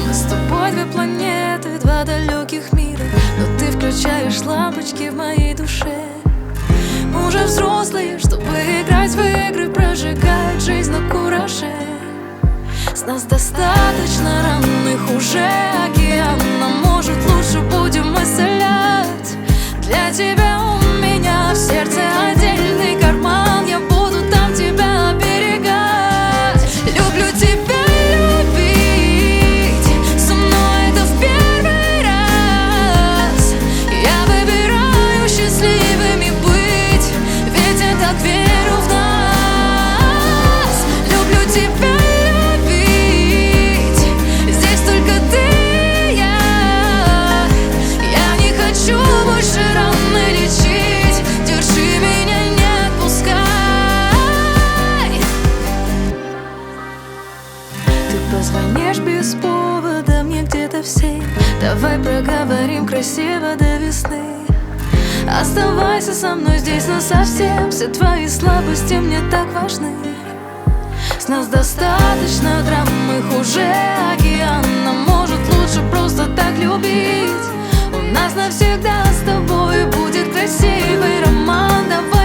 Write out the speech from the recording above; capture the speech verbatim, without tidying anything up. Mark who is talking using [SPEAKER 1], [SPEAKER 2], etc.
[SPEAKER 1] Мы с тобой две планеты, два далеких мира, но ты включаешь лампочки в моей душе. Мы уже взрослые, чтобы играть в игры, прожигать жизнь на кураже. С нас достаточно ранных уже океана, может лучше будем исцелять. Для тебя у меня в сердце отдельный карман, я буду там тебя оберегать. Люблю тебя любить, со мной это в первый раз. Я выбираю счастливыми быть, ведь я так верю в нас. Люблю тебя любить, здесь только ты и я. Я не хочу больше раны лечить, держи меня, не отпускай. Ты позвонишь без повода мне где-то в семь. Давай проговорим красиво до весны. Оставайся со мной здесь насовсем, все твои слабости мне так важны. С нас достаточно драм, их уже океана, может лучше просто так любить. У нас навсегда с тобой будет красивый роман. Давай